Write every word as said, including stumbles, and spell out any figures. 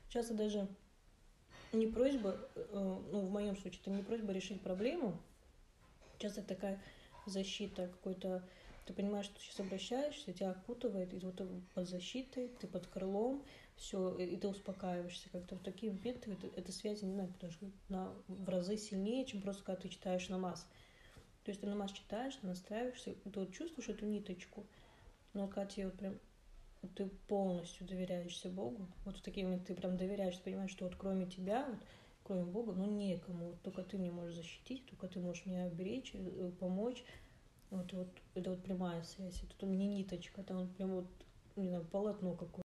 часто даже не просьба, э, ну, в моем случае, это не просьба решить проблему, часто такая защита какой-то, ты понимаешь, что ты сейчас обращаешься, тебя окутывает, и вот ты под защитой, ты под крылом, все, и ты успокаиваешься. Как-то вот такие моменты, это, это связи, не знаю, потому что на, в разы сильнее, чем просто когда ты читаешь намаз. То есть ты намаз читаешь, ты настраиваешься, и ты вот чувствуешь эту ниточку, но когда тебе вот прям вот ты полностью доверяешься Богу, вот в такие моменты ты прям доверяешь, ты понимаешь, что вот кроме тебя, вот, кроме Бога, ну некому, вот только ты мне можешь защитить, только ты можешь меня оберечь, э, помочь, вот, вот это вот прямая связь, это не ниточка, это вот прям вот, не знаю, полотно какое-то.